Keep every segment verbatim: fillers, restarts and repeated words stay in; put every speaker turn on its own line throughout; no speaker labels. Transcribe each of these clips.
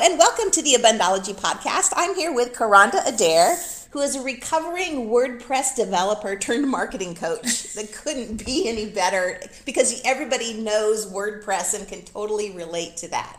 and welcome to the Abundology Podcast. I'm here with Karanda Adair, who is a recovering WordPress developer turned marketing coach. That couldn't be any better because everybody knows WordPress and can totally relate to that.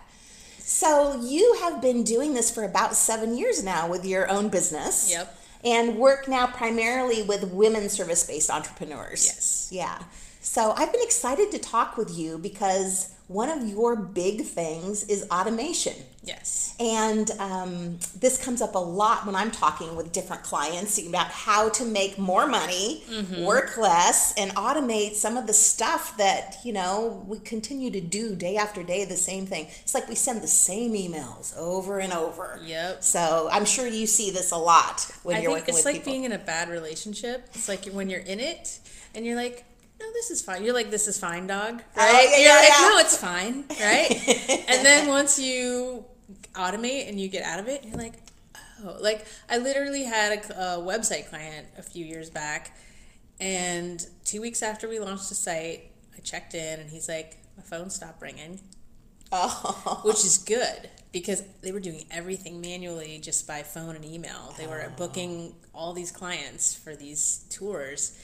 So you have been doing this for about seven years now with your own business.
Yep.
And work now primarily with women service-based entrepreneurs.
Yes.
Yeah. So I've been excited to talk with you because one of your big things is automation.
Yes.
And um, this comes up a lot when I'm talking with different clients about how to make more money, mm-hmm. work less, and automate some of the stuff that, you know, we continue to do day after day, the same thing. It's like we send the same emails over and over.
Yep.
So I'm sure you see this a lot when
I
you're
think
working with
it's like
people.
being in a bad relationship. It's like when you're in it and you're like, no, this is fine. You're like, this is fine, dog. Right?
Oh, yeah,
you're
yeah,
like,
yeah.
no, it's fine. Right? And then once you automate and you get out of it, you're like, oh. Like, I literally had a, a website client a few years back, and two weeks after we launched the site, I checked in, and he's like, my phone stopped ringing.
Oh.
Which is good, because they were doing everything manually just by phone and email. They were
Oh.
booking all these clients for these tours.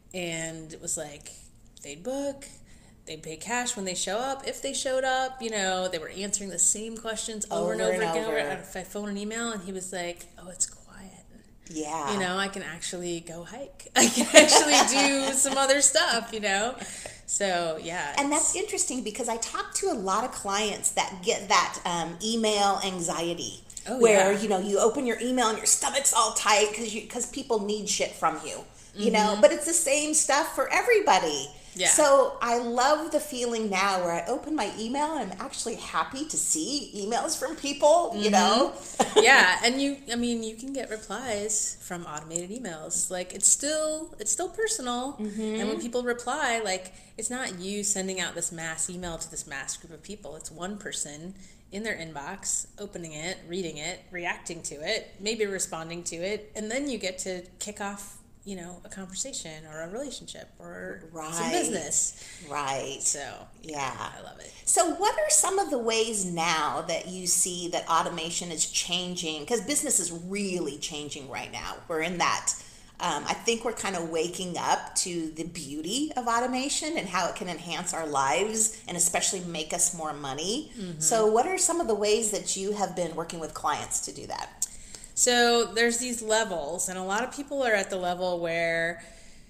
And it was like, they'd book, they'd pay cash when they show up. If they showed up, you know, they were answering the same questions over,
Over
and over
and
again
over.
over by phone and email. And he was like, oh, it's quiet.
Yeah.
You know, I can actually go hike. I can actually do some other stuff, you know. So, yeah.
And that's interesting because I talk to a lot of clients that get that um, email anxiety.
Oh,
where,
yeah.
you know, you open your email and your stomach's all tight because you because people need shit from you. You
Mm-hmm.
know, but it's the same stuff for everybody.
Yeah.
So I love the feeling now where I open my email and I'm actually happy to see emails from people,
Mm-hmm.
you know?
Yeah, and you, I mean, you can get replies from automated emails. Like, it's still, it's still personal. Mm-hmm. And when people reply, like, it's not you sending out this mass email to this mass group of people. It's one person in their inbox, opening it, reading it, reacting to it, maybe responding to it, and then you get to kick off, you know, a conversation or a relationship or
Right.
some business.
Right.
So,
Yeah.
I love it.
So what are some of the ways now that you see that automation is changing? Because business is really changing right now. We're in that, um, I think we're kind of waking up to the beauty of automation and how it can enhance our lives and especially make us more money. Mm-hmm. So what are some of the ways that you have been working with clients to do that?
So there's these levels, and a lot of people are at the level where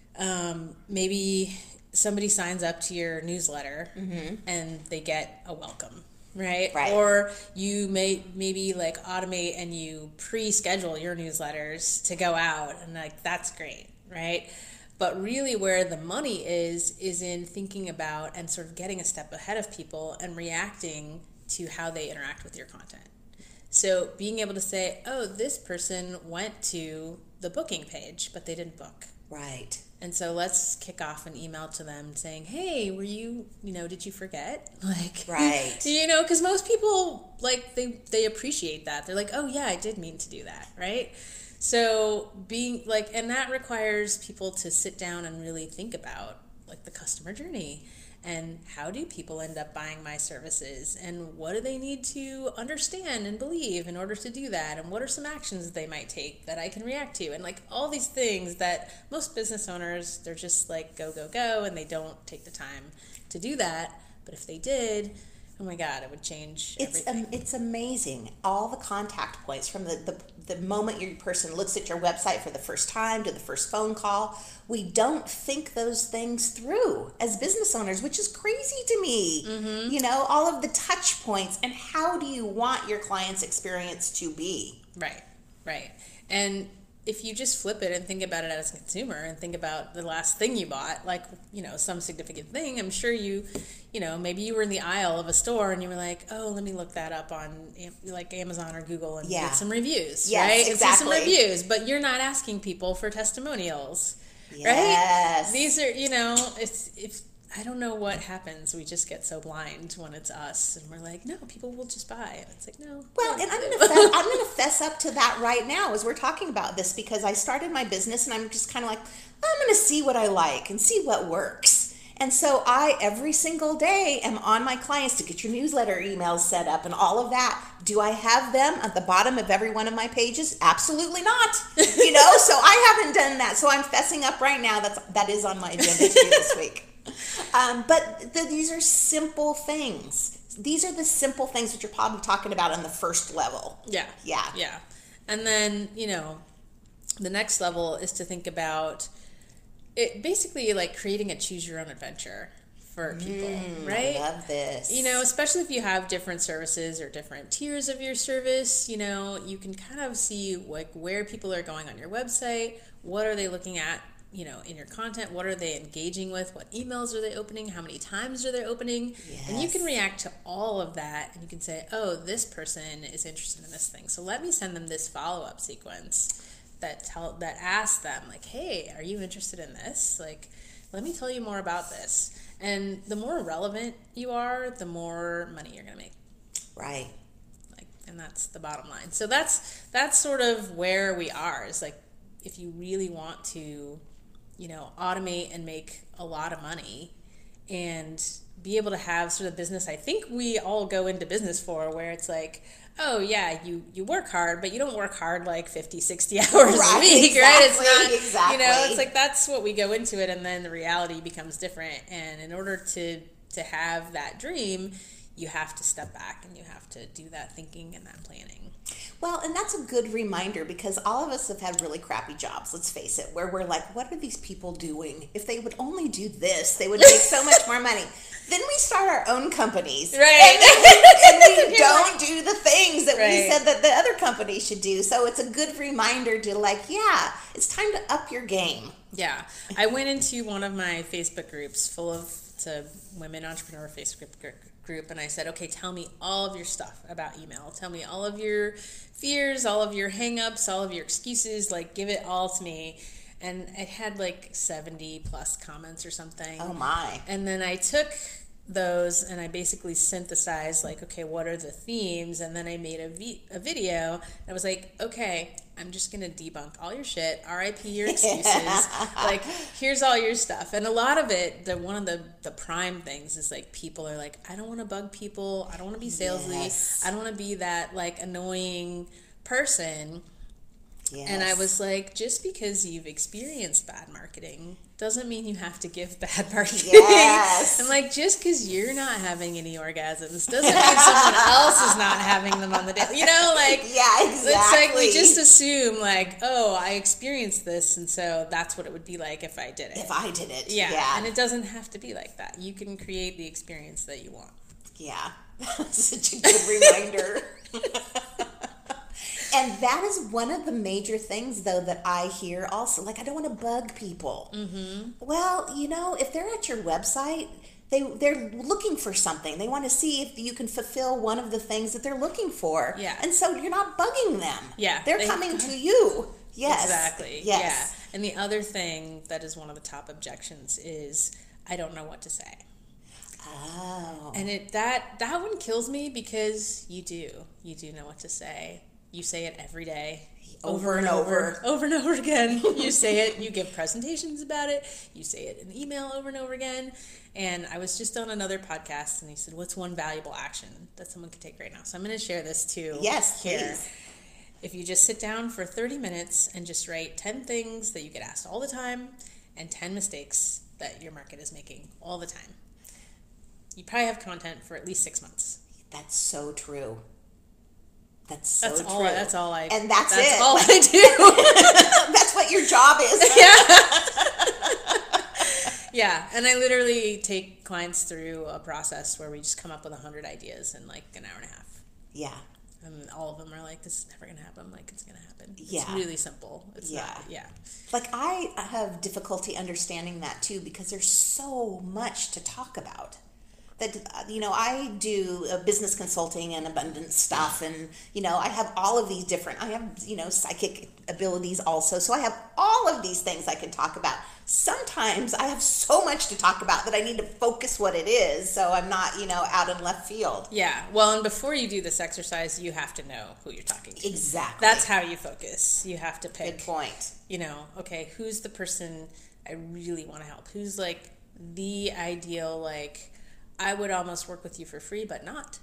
um, maybe somebody signs up to your newsletter mm-hmm. and they get a welcome, right?
Right.
Or you may maybe like automate and you pre-schedule your newsletters to go out, and like that's great, right? But really where the money is, is in thinking about and sort of getting a step ahead of people and reacting to how they interact with your content. So being able to say, oh, this person went to the booking page, but they didn't book.
Right.
And so let's kick off an email to them saying, hey, were you, you know, did you forget? Like,
right.
You know, because most people, like, they, they appreciate that. They're like, oh, yeah, I did mean to do that, right? So being, like, and that requires people to sit down and really think about, like, the customer journey. And how do people end up buying my services? And what do they need to understand and believe in order to do that? And what are some actions they might take that I can react to? And like all these things that most business owners, they're just like go, go, go, and they don't take the time to do that. But if they did, oh my God, it would change
It's
everything.
um, it's amazing. All the contact points from the, the, the moment your person looks at your website for the first time to the first phone call. We don't think those things through as business owners, which is crazy to me. Mm-hmm. You know, all of the touch points and how do you want your client's experience to be?
Right, right. And if you just flip it and think about it as a consumer and think about the last thing you bought, like, you know, some significant thing, I'm sure you, you know, maybe you were in the aisle of a store and you were like, oh, let me look that up on like Amazon or Google and
yeah.
get some reviews,
yes,
right?
Exactly.
And see some reviews, but you're not asking people for testimonials,
yes.
right? These are, you know, it's, if, I don't know what happens. We just get so blind when it's us, and we're like, no, people will just buy. And it's like, no.
Well,
no,
and I'm
no.
going to fess, I'm going to fess up to that right now as we're talking about this because I started my business and I'm just kind of like, I'm going to see what I like and see what works. And so I, every single day, am on my clients to get your newsletter emails set up and all of that. Do I have them at the bottom of every one of my pages? Absolutely not. You know, so I haven't done that. So I'm fessing up right now. That's, that is on my agenda to do this week. Um, but the, these are simple things. These are the simple things that you're probably talking about on the first level.
Yeah.
Yeah.
Yeah. And then, you know, the next level is to think about it, basically like creating a choose your own adventure for people,
mm,
right?
I love this.
You know, especially if you have different services or different tiers of your service, you know, you can kind of see like where people are going on your website, what are they looking at, you know, in your content, what are they engaging with, what emails are they opening, how many times are they opening,
yes.
and you can react to all of that, and you can say, oh, this person is interested in this thing, so let me send them this follow-up sequence that tell that asks them, like, hey, are you interested in this? Like, let me tell you more about this. And the more relevant you are, the more money you're going to make.
Right.
Like, and that's the bottom line. So that's that's sort of where we are. Is like, if you really want to, you know, automate and make a lot of money and be able to have sort of business I think we all go into business for, where it's like, oh yeah, you, you work hard, but you don't work hard like fifty, sixty hours
right,
a week,
exactly,
right? It's not,
exactly.
you know, it's like that's what we go into it, and then the reality becomes different. And in order to, to have that dream, you have to step back and you have to do that thinking and that planning.
Well, and that's a good reminder, because all of us have had really crappy jobs, let's face it, where we're like, what are these people doing? If they would only do this, they would make so much more money. Then we start our own companies.
Right.
And, and we don't do the things that
right.
we said that the other company should do. So it's a good reminder to like, yeah, it's time to up your game.
Yeah. I went into one of my Facebook groups full of to women entrepreneur Facebook group. group and I said, okay, tell me all of your stuff about email. Tell me all of your fears, all of your hangups, all of your excuses, like give it all to me. And it had like seventy plus comments or something.
Oh my.
And then I took those and I basically synthesized like, okay, what are the themes? And then I made a, vi- a video. And I was like, okay, I'm just going to debunk all your shit. R I P your excuses. Like, here's all your stuff. And a lot of it, the one of the, the prime things is like, people are like, I don't want to bug people. I don't want to be salesy.
Yes.
I don't want to be that like annoying person.
Yes.
And I was like, just because you've experienced bad marketing doesn't mean you have to give bad marketing.
Yes.
And like, just because you're not having any orgasms doesn't mean someone else is not having them on the day. You know, like,
yeah, exactly.
It's like we just assume like, oh, I experienced this, and so that's what it would be like if I did it.
If I did it.
Yeah.
yeah.
And it doesn't have to be like that. You can create the experience that you want.
Yeah. Such a good reminder. And that is one of the major things, though, that I hear also. Like, I don't want to bug people. Mm-hmm. Well, you know, if they're at your website, they, they're looking for something. They want to see if you can fulfill one of the things that they're looking for.
Yeah.
And so you're not bugging them.
Yeah.
They're
they,
coming to you. Yes.
Exactly.
Yes.
Yeah. And the other thing that is one of the top objections is, I don't know what to say.
Oh.
And it that that one kills me, because you do. You do know what to say. You say it every day.
Over, over and over.
over. Over and over again. You say it. You give presentations about it. You say it in email over and over again. And I was just on another podcast, and he said, what's one valuable action that someone could take right now? So I'm going to share this too.
Yes,
here.
please.
If you just sit down for thirty minutes and just write ten things that you get asked all the time and ten mistakes that your market is making all the time, you probably have content for at least six months.
That's so true. That's so
that's
true.
all. That's all I.
And that's,
that's
it.
all I do.
That's what your job is.
Yeah. Yeah, and I literally take clients through a process where we just come up with a hundred ideas in like an hour and a half.
Yeah.
And all of them are like, this is never going to happen. I'm like, it's going to happen.
Yeah.
It's really simple. It's
yeah.
not, yeah.
Like, I have difficulty understanding that, too, because there's so much to talk about. That, you know, I do uh, business consulting and abundance stuff, and, you know, I have all of these different, I have, you know, psychic abilities also, so I have all of these things I can talk about. Sometimes I have so much to talk about that I need to focus what it is, so I'm not, you know, out in left field.
Yeah, well, and before you do this exercise, you have to know who you're talking to.
Exactly.
That's how you focus. You have to pick.
Good point.
You know, okay, who's the person I really want to help? Who's like the ideal, like, I would almost work with you for free, but not.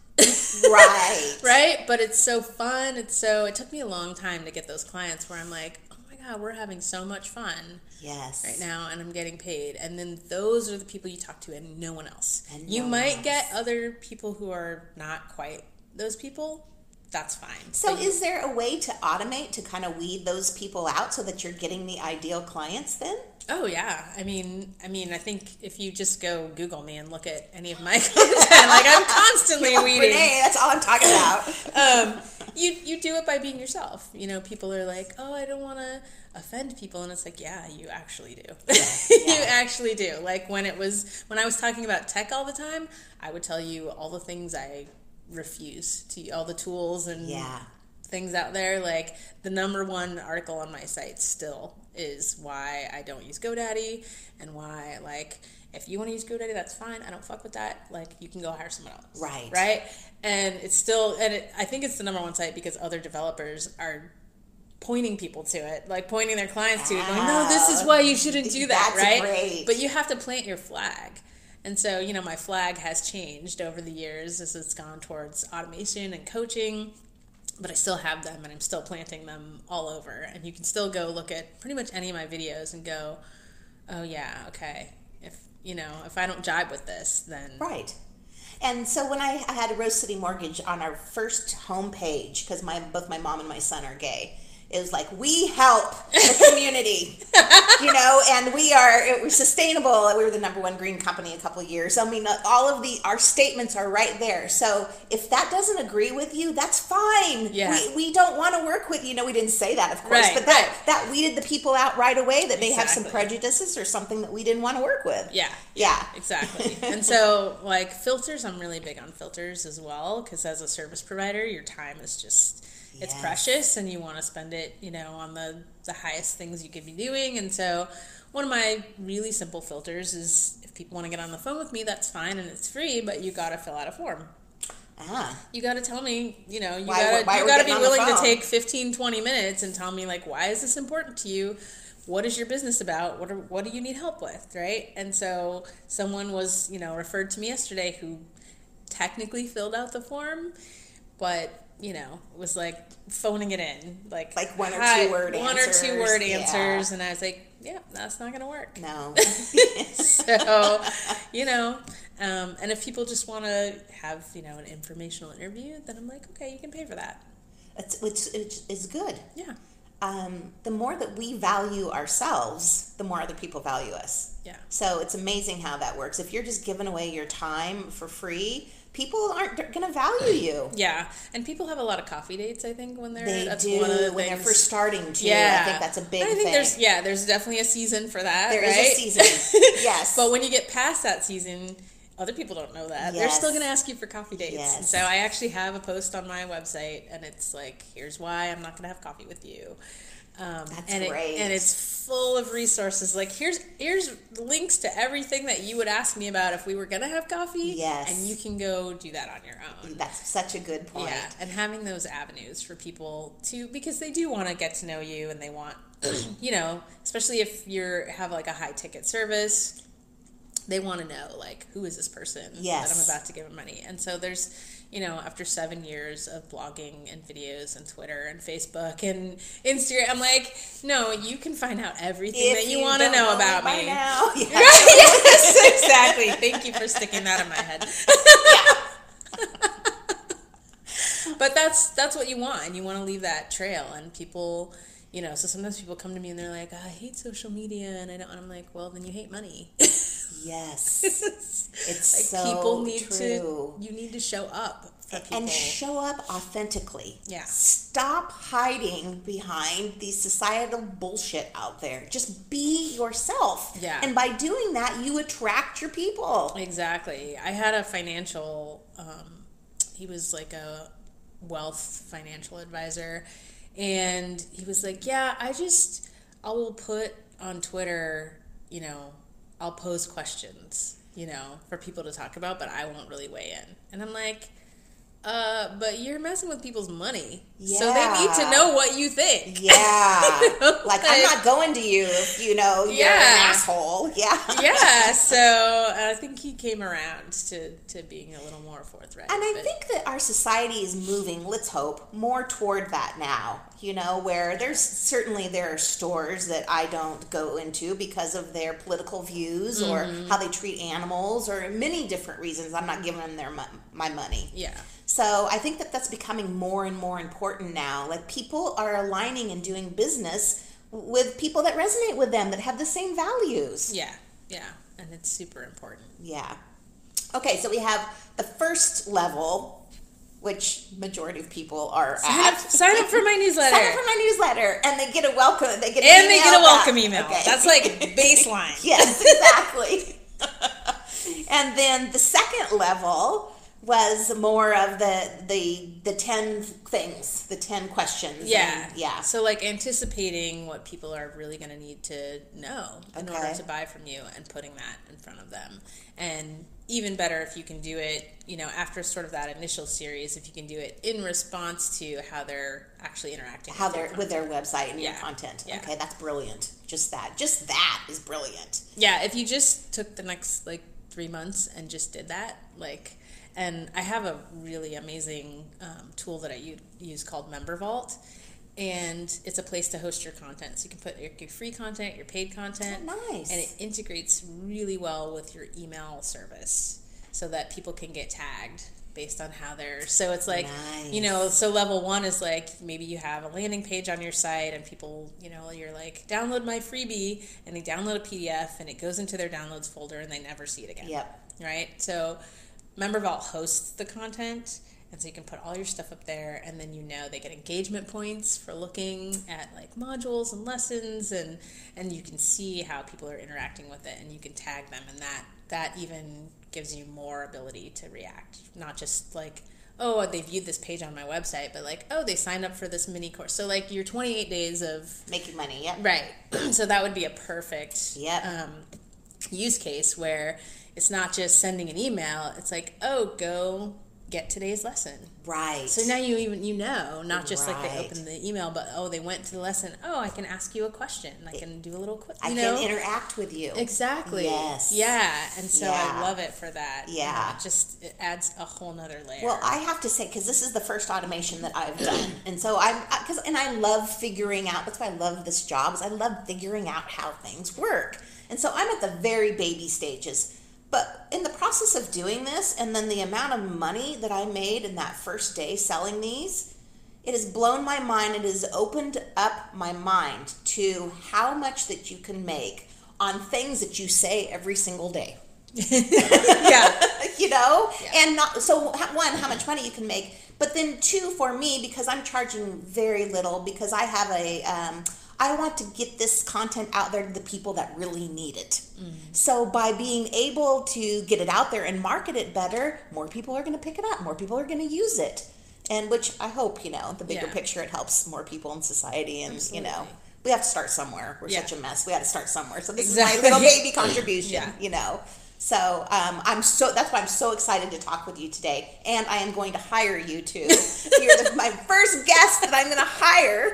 Right.
Right? But it's so fun. It's so, it took me a long time to get those clients where I'm like, oh my God, we're having so much fun.
Yes.
Right now, and I'm getting paid. And then those are the people you talk to and no one else.
And
you
no
might
one
get
else.
other people who are not quite those people. That's fine.
So
But you-
is there a way to automate to kind of weed those people out so that you're getting the ideal clients then?
Oh yeah, I mean, I mean, I think if you just go Google me and look at any of my content, like I'm constantly
Oh,
weeding.
Renee, that's all I'm talking about.
Um, you you do it by being yourself. You know, people are like, oh, I don't want to offend people, and it's like, yeah, you actually do. you
Yeah.
actually do. Like when it was when I was talking about tech all the time, I would tell you all the things I refuse to, all the tools and
Yeah.
things out there. Like the number one article on my site still is why I don't use GoDaddy, and why, like, if you want to use GoDaddy, that's fine. I don't fuck with that. Like, you can go hire someone else.
Right.
Right. And it's still, and it, I think it's the number one site because other developers are pointing people to it, like pointing their clients to it, going, no, this is why you shouldn't do that.
That's
right.
great.
But you have to plant your flag. And so, you know, my flag has changed over the years as it's gone towards automation and coaching. But I still have them, and I'm still planting them all over. And you can still go look at pretty much any of my videos and go, oh, yeah, okay. If, you know, if I don't jibe with this, then...
Right. And so when I, I had Rose City Mortgage on our first homepage, because my both my mom and my son are gay, it was like, we help the community, you know, and we are it was sustainable. We were the number one green company a couple of years. I mean, all of the our statements are right there. So if that doesn't agree with you, that's fine.
Yeah.
We, we don't want to work with you. know, we didn't say that, of course,
Right,
but that,
right.
that weeded the people out right away that may have some
Exactly.
prejudices or something that we didn't want to work with.
Yeah.
Yeah.
Exactly. And so, like, filters, I'm really big on filters as well, because as a service provider, your time is just... It's
Yes.
precious, and you want to spend it, you know, on the, the highest things you could be doing. And so one of my really simple filters is if people want to get on the phone with me, that's fine, and it's free, but you got to fill out a form.
Ah.
You got to tell me, you know, you
Why-
got to
why
you
are we
got to be
getting on the
willing to
phone?
take fifteen, twenty minutes and tell me, like, why is this important to you? What is your business about? What are, what do you need help with, right? And so someone was, you know, referred to me yesterday who technically filled out the form, but you know, was like phoning it in, like
Like one or
hi-
two word
one
answers.
or two word
Yeah.
answers, and I was like, yeah, that's not gonna work.
No.
So, you know, um, and if people just want to have, you know, an informational interview, then I'm like, okay, you can pay for that.
It's, it's, it's, it's good.
Yeah,
Um, the more that we value ourselves, the more other people value us.
yeah,
So it's amazing how that works. If you're just giving away your time for free, people aren't going to value you.
yeah. And people have a lot of coffee dates, I think, when they're
They
that's
do
one of the
when they're
things.
first starting to.
Yeah,
I think that's a big
I think
thing.
there's yeah, there's definitely a season for that.
There is
right?
a season. Yes.
But when you get past that season, other people don't know that. They're
Yes.
still going to ask you for coffee dates.
Yes.
And so I actually have a post on my website, and it's like, here's why I'm not going to have coffee with you. Um,
That's
and
great.
It, and it's full of resources. Like, here's here's links to everything that you would ask me about if we were going to have coffee.
Yes.
And you can go do that on your own.
That's such a good point.
Yeah, and having those avenues for people to, because they do want to get to know you, and they want, you know, especially if you're have like a high ticket service, they want to know, like, who is this person
Yes.
that I'm about to give them money. And so there's, you know, after seven years of blogging and videos and Twitter and Facebook and Instagram, I'm like, no, you can find out everything
If
that you,
you
want to
don't
know
know
about
by
me.
now. Yeah.
Yes, exactly. Thank you for sticking that in my head. But that's that's what you want, and you want to leave that trail. And people, you know, so sometimes people come to me and they're like, I hate social media, and I don't. And I'm like, well, then you hate money.
Yes. It's
Like,
so
people need
true.
to. You need to show up for people.
And show up authentically.
Yeah.
Stop hiding behind the societal bullshit out there. Just be yourself.
Yeah.
And by doing that, you attract your people.
Exactly. I had a financial, um, he was like a wealth financial advisor, and he was like, yeah, I just, I will put on Twitter, you know, I'll pose questions, you know, for people to talk about, but I won't really weigh in. And I'm like, Uh, but you're messing with people's money.
Yeah.
So they need to know what you think.
Yeah.
You know?
Like, I'm not going to you if, you know, you're
Yeah.
an asshole. Yeah.
Yeah, so I think he came around to, to being a little more forthright.
And I
but-
think that our society is moving, let's hope, more toward that now. You know, where there's certainly there are stores that I don't go into because of their political views or
Mm-hmm.
how they treat animals or many different reasons. I'm not giving them their mo- my money.
Yeah.
So I think that that's becoming more and more important now. Like, people are aligning and doing business with people that resonate with them, that have the same values.
Yeah. Yeah. And it's super important.
Yeah. Okay, so we have the first level, which majority of people are
Sign
at.
up, sign up for my newsletter.
Sign up for my newsletter, and they get a welcome. They get an
and they
email
get a
back.
welcome email.
Okay.
That's like baseline.
Yes, exactly. And then the second level was more of the the the ten things, the ten questions.
Yeah.
And, yeah.
So like anticipating what people are really going to need to know in
Okay.
order to buy from you and putting that in front of them. And even better if you can do it, you know, after sort of that initial series, if you can do it in response to how they're actually interacting
How
with your
they're with their
content.
website and
Yeah.
your content.
Yeah.
Okay, that's brilliant. Just that. Just that is brilliant.
Yeah, if you just took the next like three months and just did that, like, and I have a really amazing um, tool that I u- use called Member Vault, and it's a place to host your content. So you can put your, your free content, your paid content,
Oh, nice.
and it integrates really well with your email service, so that people can get tagged based on how they're. So it's like,
Nice.
you know, so level one is like maybe you have a landing page on your site, and people, you know, you're like, download my freebie, and they download a P D F, and it goes into their downloads folder, and they never see it again.
Yep.
Right? So Member Vault hosts the content, and so you can put all your stuff up there, and then you know they get engagement points for looking at like modules and lessons, and and you can see how people are interacting with it, and you can tag them, and that that even gives you more ability to react, not just like, oh, they viewed this page on my website, but like, oh, they signed up for this mini course. So like your twenty-eight days of
Making money. Yep.
right. So that would be a perfect
Yep.
um, use case where it's not just sending an email. It's like, oh, go get today's lesson.
Right.
So now you even you know, not just like they
Right.
opened the email, but oh, they went to the lesson. Oh, I can ask you a question. I can do a little quick.
I
You
can
know?
interact with you.
Exactly.
Yes.
Yeah. And so
Yeah.
I love it for that.
Yeah.
You know, it just it adds a whole nother layer.
Well, I have to say, because this is the first automation that I've done, and so I'm, because, and I love figuring out. That's why I love this job. Is I love figuring out how things work, and so I'm at the very baby stages. But in the process of doing this, and then the amount of money that I made in that first day selling these, it has blown my mind. It has opened up my mind to how much that you can make on things that you say every single day.
yeah.
You know,
Yeah.
and not so h- one, how much money you can make, but then two, for me, because I'm charging very little, because I have a um, I want to get this content out there to the people that really need it.
Mm.
So by being able to get it out there and market it better, more people are going to pick it up, more people are going to use it, and which I hope, you know, the bigger
Yeah.
picture, it helps more people in society, and
Absolutely.
you know, we have to start somewhere. We're
Yeah.
such a mess. We had to start somewhere. So this
Exactly.
is my little baby contribution.
Yeah.
You know. So um, I'm so that's why I'm so excited to talk with you today, and I am going to hire you too. You're the, my first guest that I'm going to hire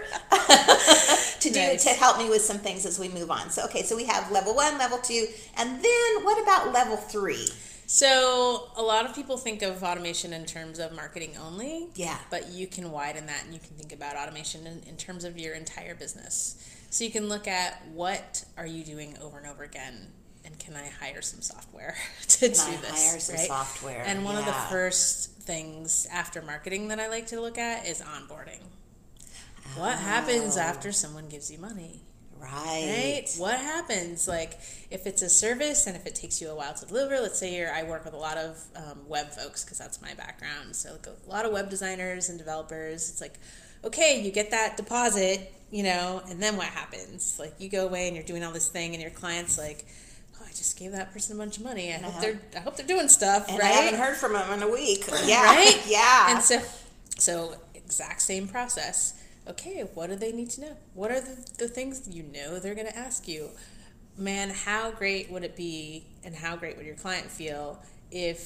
to do
Nice.
to help me with some things as we move on. So okay, so we have level one, level two, and then what about level three?
So a lot of people think of automation in terms of marketing only.
Yeah.
But you can widen that, and you can think about automation in, in terms of your entire business. So you can look at what are you doing over and over again, and can I hire some software to
Can
do
I
this?
hire some
right?
software?
And one of the
Yeah.
first things after marketing that I like to look at is onboarding. What happens
Oh.
after someone gives you money?
Right.
Right? What happens? Like, if it's a service and if it takes you a while to deliver, let's say you're, I work with a lot of um, web folks because that's my background. So, like, a lot of web designers and developers. It's like, okay, you get that deposit, you know, and then what happens? Like, you go away and you're doing all this thing, and your client's like, oh, I just gave that person a bunch of money. I
And I
hope
have-
they're, I hope they're doing stuff,
And
right?
I haven't heard from them in a week. Yeah.
Right?
Yeah.
And so, so exact same process. Okay, what do they need to know? What are the, the things you know they're going to ask you? Man, how great would it be, and how great would your client feel if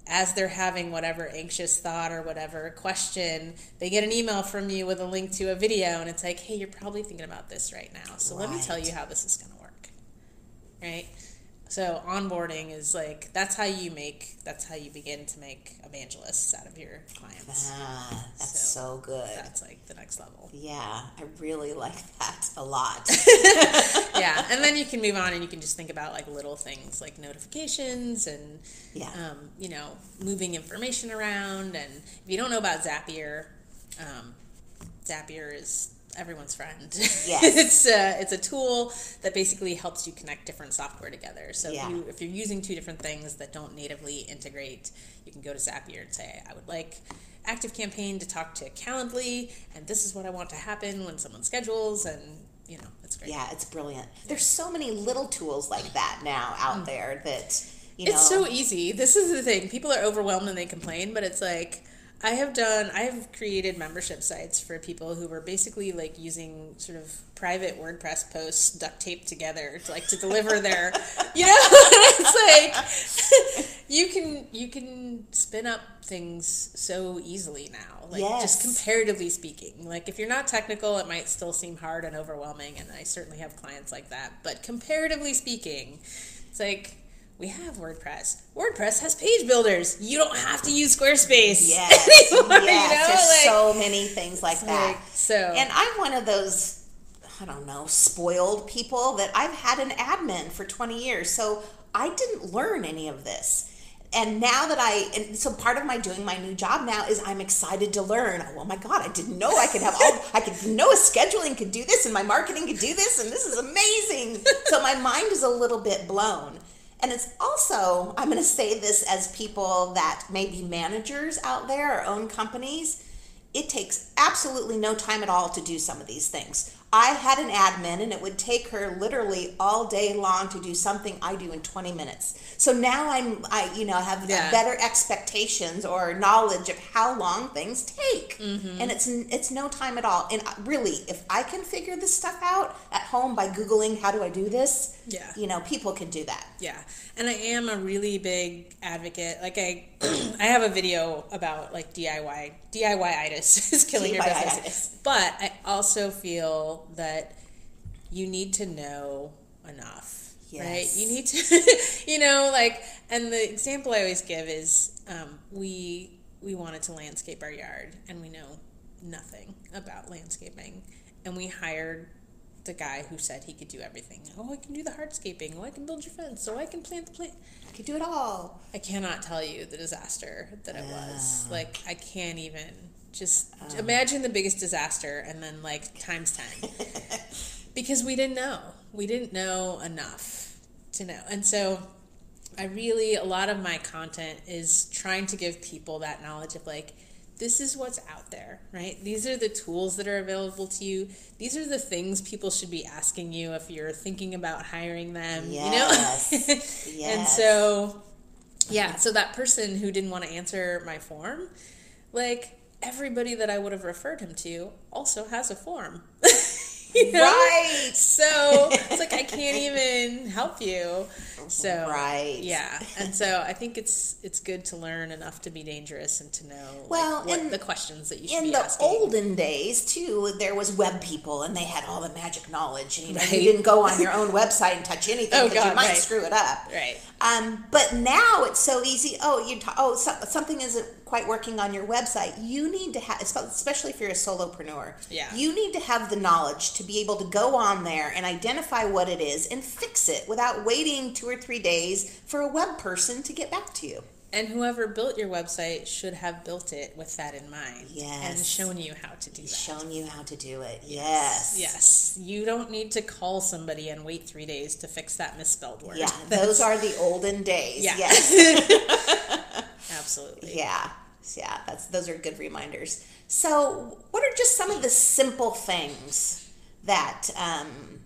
as they're having whatever anxious thought or whatever question, they get an email from you with a link to a video, and it's like, hey, you're probably thinking about this right now, so right. let me tell you how this is going to work, right? So onboarding is like, that's how you make, that's how you begin to make evangelists out of your clients.
Ah, that's so, so good.
That's like the next level.
Yeah, I really like that a lot.
Yeah, and then you can move on and you can just think about like little things like notifications and,
yeah.
um, you know, moving information around. And if you don't know about Zapier, um, Zapier is everyone's friend.
Yes.
it's a, it's a tool that basically helps you connect different software together. So
yeah.
if, you, if you're using two different things that don't natively integrate, you can go to Zapier and say, I would like ActiveCampaign to talk to Calendly, and this is what I want to happen when someone schedules, and you know, it's great.
Yeah, it's brilliant. There's so many little tools like that now out mm. there that, you know.
It's so easy. This is the thing. People are overwhelmed and they complain, but it's like, I have done, I have created membership sites for people who were basically like using sort of private WordPress posts duct taped together to like to deliver their, you know, it's like you can, you can spin up things so easily now, like
yes.
just comparatively speaking. Like if you're not technical, it might still seem hard and overwhelming, and I certainly have clients like that, but comparatively speaking, it's like, we have WordPress. WordPress has page builders. You don't have to use Squarespace.
Yes,
anymore,
yes.
You know?
There's
like,
so many things like that.
Like, so,
and I'm one of those, I don't know, spoiled people that I've had an admin for twenty years, so I didn't learn any of this. And now that I, and so part of my doing my new job now is I'm excited to learn. Oh my God, I didn't know I could have all, I could know a scheduling could do this, and my marketing could do this, and this is amazing. So my mind is a little bit blown. And it's also, I'm going to say this as people that may be managers out there or own companies, it takes absolutely no time at all to do some of these things. I had an admin, and it would take her literally all day long to do something I do in twenty minutes. So now I'm, I you know, have
yeah.
better expectations or knowledge of how long things take,
mm-hmm.
and it's it's no time at all. And really, if I can figure this stuff out at home by Googling how do I do this,
yeah,
you know, people can do that.
Yeah, and I am a really big advocate. Like I, I have a video about like D I Y. D I Y-itis is killing your business. But I also feel that you need to know enough, yes. right? You need to, you know, like, and the example I always give is um, we we wanted to landscape our yard, and we know nothing about landscaping, and we hired the guy who said he could do everything. Oh, I can do the hardscaping. Oh, I can build your fence. Oh, I can plant the plant.
I can do it all.
I cannot tell you the disaster that it was. Uh, like, I can't even. Just um, imagine the biggest disaster and then, like, times ten. Because we didn't know. We didn't know enough to know. And so I really, a lot of my content is trying to give people that knowledge of, like, this is what's out there, right? These are the tools that are available to you. These are the things people should be asking you if you're thinking about hiring them,
yes.
you know?
Yes.
And so, yeah, so that person who didn't want to answer my form, like, everybody that I would have referred him to also has a form. You know?
Right.
So it's like I can't even help you. So
right.
Yeah. And so I think it's it's good to learn enough to be dangerous and to know
well,
like, what
in,
the questions that you should
in
be
the
asking.
olden days too, there was web people and they had all the magic knowledge, and you, know,
right.
you didn't go on your own website and touch anything because
oh,
you might
right.
screw it up.
Right.
Um, but now it's so easy. Oh, you ta- oh so, something isn't quite working on your website. You need to have, especially if you're a solopreneur.
Yeah.
You need to have the knowledge to be able to go on there and identify what it is and fix it without waiting two or three days for a web person to get back to you.
And whoever built your website should have built it with that in mind.
Yes.
And shown you how to do that.
Shown you how to do it. Yes.
Yes. You don't need to call somebody and wait three days to fix that misspelled word.
Yeah. Those are the olden days.
Yeah.
Yes.
Absolutely.
Yeah. Yeah. That's those are good reminders. So, what are just some of the simple things that um,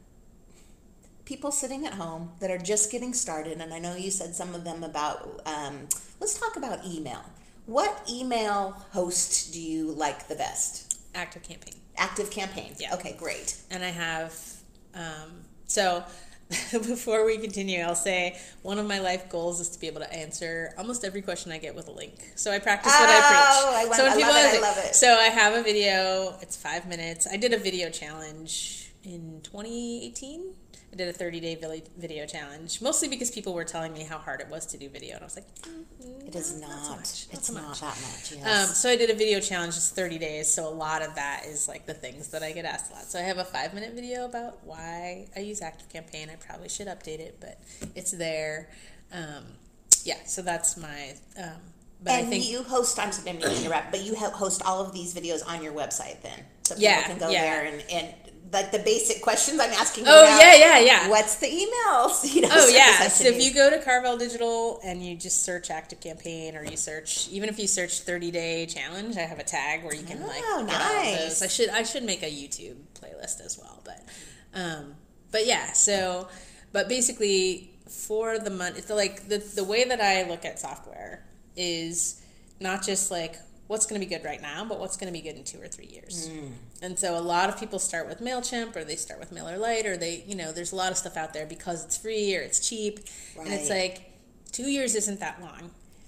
people sitting at home that are just getting started? And I know you said some of them about. Um, let's talk about email. What email host do you like the best?
ActiveCampaign.
ActiveCampaign.
Yeah.
Okay. Great.
And I have um, so. before we continue, I'll say one of my life goals is to be able to answer almost every question I get with a link. So I practice what
oh,
I preach.
I, want,
so when
I
people
love it,
ask,
I love it.
So I have a video, it's five minutes. I did a video challenge in twenty eighteen. I did a thirty-day video challenge, mostly because people were telling me how hard it was to do video. And I was like, mm,
it is
not,
not.
not so much. Not
it's
so
not
much.
that much, yes.
Um, so I did a video challenge, it's thirty days. So a lot of that is like the things that I get asked a lot. So I have a five minute video about why I use ActiveCampaign. I probably should update it, but it's there. Um, yeah, so that's my... Um, but
and
I think,
you host, I'm sorry to interrupt, but you host all of these videos on your website then? So people
Yeah,
can go
yeah.
there and... and like the basic questions I'm asking you
Oh,
now.
yeah, yeah, yeah.
What's the emails? You know,
Oh, yeah.
service
So
I should
if
use.
you go to Carvel Digital and you just search ActiveCampaign, or you search, even if you search thirty-day challenge, I have a tag where you can,
Oh,
like, get all of
nice.
those. I should, I should make a YouTube playlist as well. But, um, but yeah, so, but basically for the month, it's like the, the way that I look at software is not just like, what's going to be good right now, but what's going to be good in two or three years. Mm. And so a lot of people start with MailChimp, or they start with MailerLite, or they, you know, there's a lot of stuff out there because it's free or it's cheap. Right. And it's like, two years isn't that long.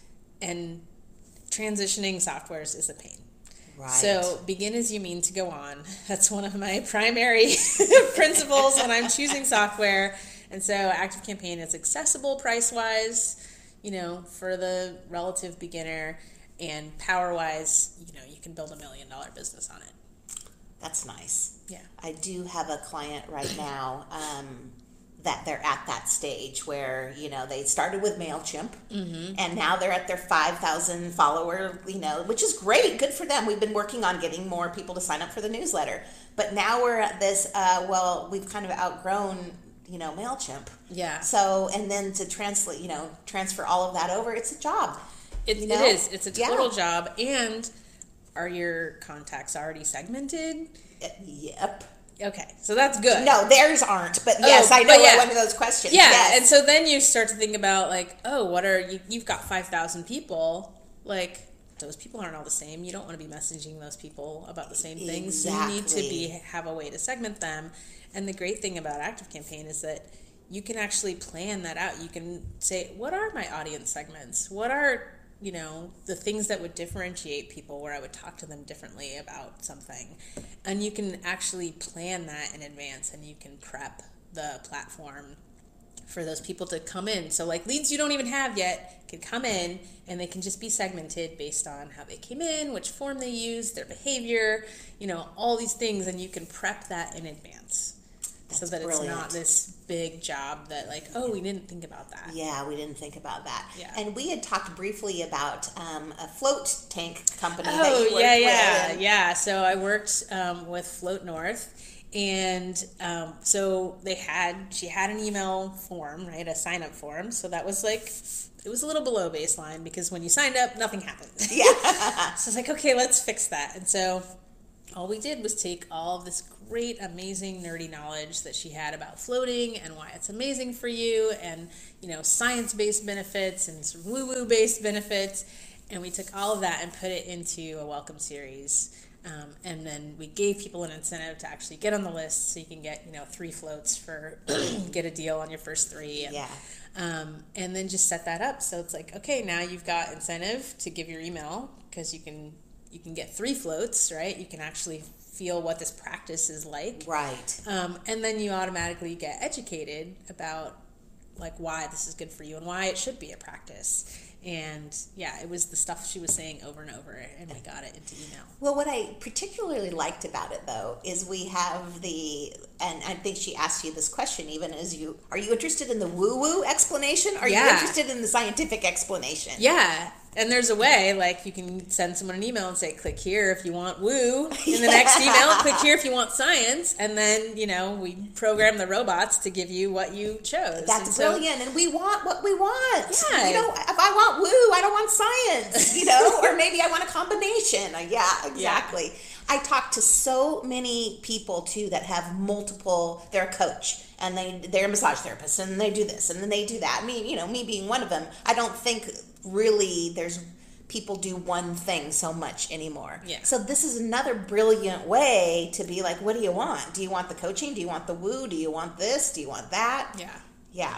And transitioning softwares is a pain. Right. So begin as you mean to go on. That's one of my primary principles when I'm choosing software. And so ActiveCampaign is accessible price-wise, you know, for the relative beginner. And power-wise, you know, you can build a million-dollar business on it.
That's nice.
Yeah.
I do have a client right now um, that they're at that stage where, you know, they started with MailChimp, mm-hmm. and now they're at their five thousand follower, you know, which is great. Good for them. We've been working on getting more people to sign up for the newsletter. But now we're at this, uh, well, we've kind of outgrown, you know, MailChimp.
Yeah.
So, and then to translate, you know, transfer all of that over, it's a job.
It,
you know?
it is. It's a total
yeah.
job. And are your contacts already segmented?
Yep.
Okay, so that's good.
No, theirs aren't. But yes,
oh,
I know
yeah.
one of those questions.
Yeah,
yes.
and so then you start to think about, like, oh, what are you? You've got five thousand people. Like, those people aren't all the same. You don't want to be messaging those people about the same things.
Exactly.
You need to be have a way to segment them. And the great thing about ActiveCampaign is that you can actually plan that out. You can say, what are my audience segments? What are, you know, the things that would differentiate people where I would talk to them differently about something. And you can actually plan that in advance, and you can prep the platform for those people to come in. So like leads you don't even have yet can come in, and they can just be segmented based on how they came in, which form they used, their behavior, you know, all these things, and you can prep that in advance. That's so that brilliant. It's not this big job that like, oh, we didn't think about that.
Yeah, we didn't think about that.
Yeah.
And we had talked briefly about um, a float tank company
oh,
that you worked
yeah, yeah,
with.
Yeah, so I worked um, with Float North, and um, so they had, she had an email form, right, a sign-up form, so that was like, it was a little below baseline, because when you signed up, nothing happened.
Yeah.
So I was like, okay, let's fix that. And so all we did was take all of this great, amazing, nerdy knowledge that she had about floating and why it's amazing for you, and, you know, science-based benefits and some woo-woo-based benefits, and we took all of that and put it into a welcome series. Um, and then we gave people an incentive to actually get on the list, so you can get, you know, three floats for get a deal on your first three. And,
yeah.
Um, and then just set that up. So it's like, okay, now you've got incentive to give your email, because you can you can get three floats, right? You can actually feel what this practice is like.
Right.
Um, and then you automatically get educated about like why this is good for you and why it should be a practice. And yeah, it was the stuff she was saying over and over, and we got it into email.
Well, what I particularly liked about it, though, is we have the, and I think she asked you this question even as you, are you interested in the woo-woo explanation? Or are
yeah.
you interested in the scientific explanation?
Yeah. And there's a way, like, you can send someone an email and say, click here if you want woo in the
yeah.
next email, click here if you want science, and then, you know, we program the robots to give you what you chose.
That's
and so,
brilliant, and we want what we want.
Yeah.
You know, if I want woo, I don't want science, you know, or maybe I want a combination. Uh, Yeah, exactly. Yeah. I talk to so many people, too, that have multiple, they're a coach, and they, they're a massage therapist, and they do this, and then they do that. Me, you know, me being one of them, I don't think really there's people do one thing so much anymore.
Yeah.
So this is another brilliant way to be like, what do you want? Do you want the coaching? Do you want the woo? Do you want this? Do you want that?
Yeah.
Yeah.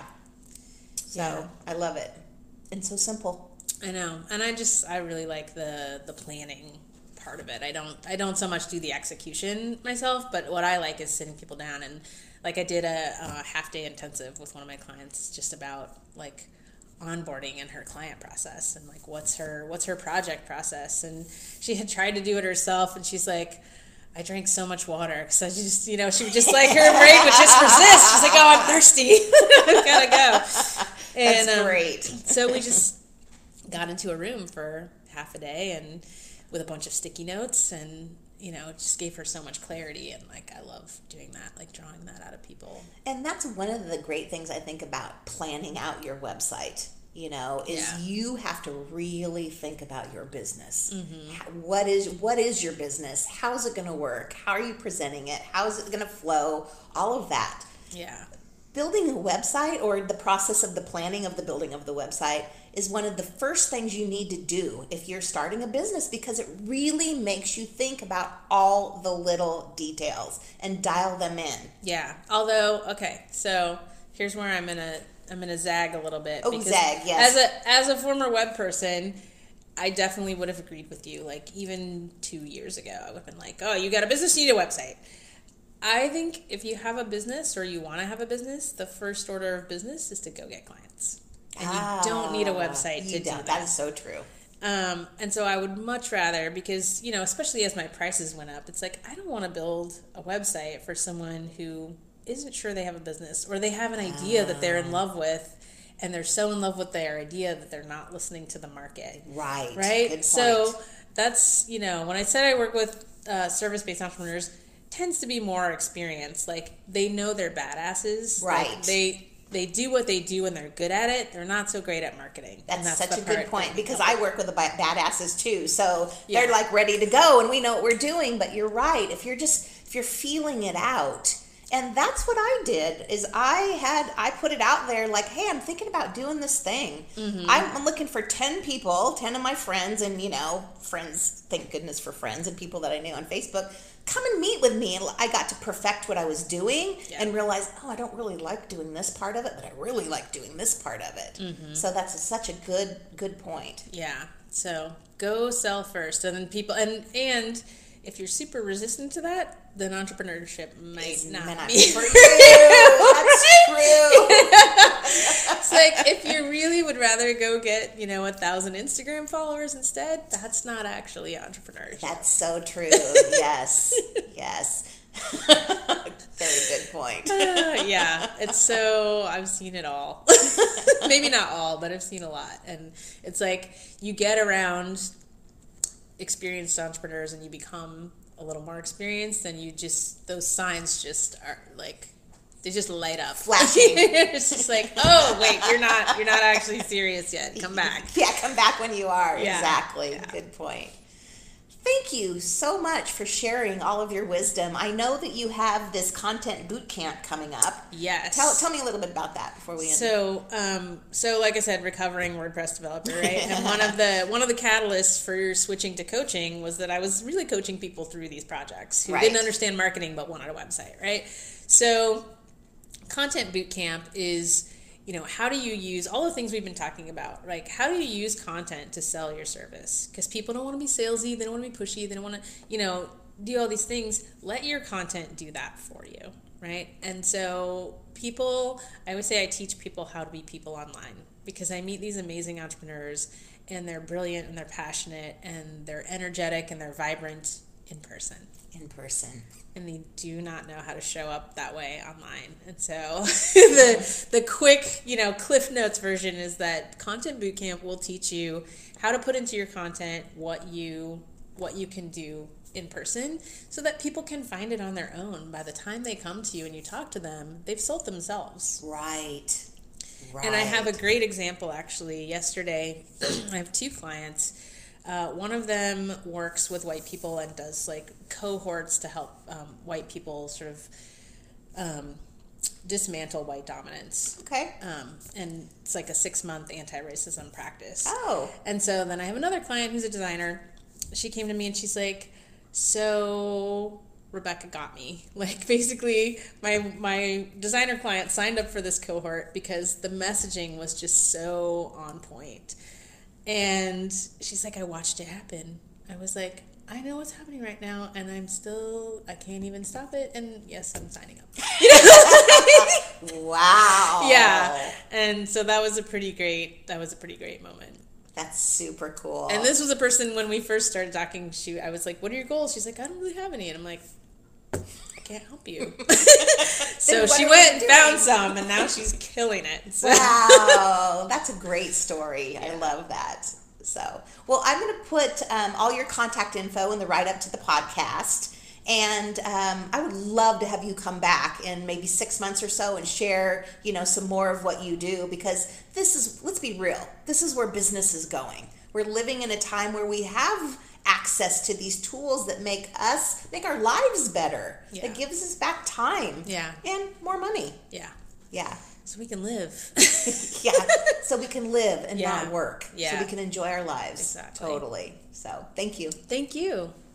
So
Yeah.
I love it. And so simple.
I know. And I just, I really like the, the planning part of it. I don't, I don't so much do the execution myself, but what I like is sitting people down. And like I did a, a half day intensive with one of my clients just about like onboarding and her client process and like what's her what's her project process, and she had tried to do it herself and she's like, I drank so much water, so she just, you know, she would just like, her brain would just resist. She's like, oh, I'm thirsty. I've gotta go. And,
That's
um,
great.
So we just got into a room for half a day and with a bunch of sticky notes, and you know, it just gave her so much clarity. And like, I love doing that, like drawing that out of people.
And that's one of the great things I think about planning out your website, you know, is
Yeah.
you have to really think about your business.
Mm-hmm.
What is what is your business? How's it going to work? How are you presenting it? How is it going to flow? All of that.
Yeah.
Building a website, or the process of the planning of the building of the website, is one of the first things you need to do if you're starting a business, because it really makes you think about all the little details and dial them in.
Yeah. Although, okay, so here's where I'm gonna I'm gonna zag a little bit.
Oh,
because
zag, yes.
As a as a former web person, I definitely would have agreed with you. Like even two years ago, I would have been like, "Oh, you got a business, you need a website." I think if you have a business or you want to have a business, the first order of business is to go get clients, and
Ah,
you don't need a website
you
to do
don't.
that.
That is so true.
Um, and so I would much rather, because, you know, especially as my prices went up, it's like, I don't want to build a website for someone who isn't sure they have a business, or they have an idea that they're in love with, and they're so in love with their idea that they're not listening to the market.
Right.
Right?
Good point.
So that's, you know, when I said I work with uh, service-based entrepreneurs, tends to be more experience. Like, they know they're badasses.
Right.
Like, they... They do what they do and they're good at it. They're not so great at marketing.
That's,
and that's
such
the
a good
part
point,
that-
because I work with the ba- badasses too. So
Yeah.
they're like ready to go and we know what we're doing. But you're right. If you're just, if you're feeling it out, and that's what I did, is I had, I put it out there like, hey, I'm thinking about doing this thing.
Mm-hmm.
I'm, I'm looking for ten people, ten of my friends, and you know, friends, thank goodness for friends and people that I knew on Facebook. Come and meet with me. And I got to perfect what I was doing
Yeah.
and realize, oh, I don't really like doing this part of it, but I really like doing this part of it.
Mm-hmm.
So that's a, such a good, good point.
Yeah. So go sell first, and then people, and and if you're super resistant to that, then entrepreneurship might
It's
not
not
be
for you. That's true.
It's like, if you really would rather go get, you know, a thousand Instagram followers instead, that's not actually entrepreneurship.
That's so true. Yes. Yes. Very good point.
Uh, yeah, it's so, I've seen it all. Maybe not all, but I've seen a lot. And it's like, you get around experienced entrepreneurs and you become a little more experienced, and you just, those signs just are like, they just light up.
Flashing.
It's just like, oh, wait, you're not, you're not actually serious yet. Come back.
Yeah, come back when you are.
Yeah.
Exactly.
Yeah.
Good point. Thank you so much for sharing all of your wisdom. I know that you have this content boot camp coming up.
Yes.
Tell tell me a little bit about that before we end.
So, um, so like I said, recovering WordPress developer, right? And one of the one of the catalysts for switching to coaching was that I was really coaching people through these projects who
Right.
didn't understand marketing but wanted a website, right? So, Content Bootcamp is, you know, how do you use all the things we've been talking about? Like, how do you use content to sell your service? Because people don't want to be salesy, they don't want to be pushy, they don't want to, you know, do all these things. Let your content do that for you, right? And so people, I would say I teach people how to be people online, because I meet these amazing entrepreneurs and they're brilliant and they're passionate and they're energetic and they're vibrant in person.
In person.
And they do not know how to show up that way online. And so the the quick, you know, Cliff Notes version is that Content Bootcamp will teach you how to put into your content what you what you can do in person, so that people can find it on their own. By the time they come to you and you talk to them, they've sold themselves.
Right. Right.
And I have a great example, actually. Yesterday, I have two clients. Uh, one of them works with white people and does like cohorts to help um, white people sort of um, dismantle white dominance.
Okay.
Um, and it's like a six month anti-racism practice.
Oh.
And so then I have another client who's a designer. She came to me and she's like, so Rebecca got me. Like, basically, my my designer client signed up for this cohort because the messaging was just so on point. And she's like, I watched it happen. I was like, I know what's happening right now, and I'm still, I can't even stop it, and yes, I'm signing up.
Wow.
Yeah. And so that was a pretty great, that was a pretty great moment.
That's super cool.
And this was a person, when we first started talking, she, I was like, what are your goals? She's like, I don't really have any. And I'm like, I can't help you. So she went and found some, and now she's killing it. So.
Wow. That's a great story. Yeah. I love that. So, well, I'm going to put um, all your contact info in the write-up to the podcast. And um, I would love to have you come back in maybe six months or so and share, you know, some more of what you do, because this is, let's be real, this is where business is going. We're living in a time where we have access to these tools that make us, make our lives better.
Yeah.
It gives us back time.
Yeah.
And more money.
Yeah.
Yeah.
So we can live.
Yeah. So we can live and
yeah.
not work.
Yeah.
So we can enjoy our lives.
Exactly.
Totally. So thank you.
Thank you.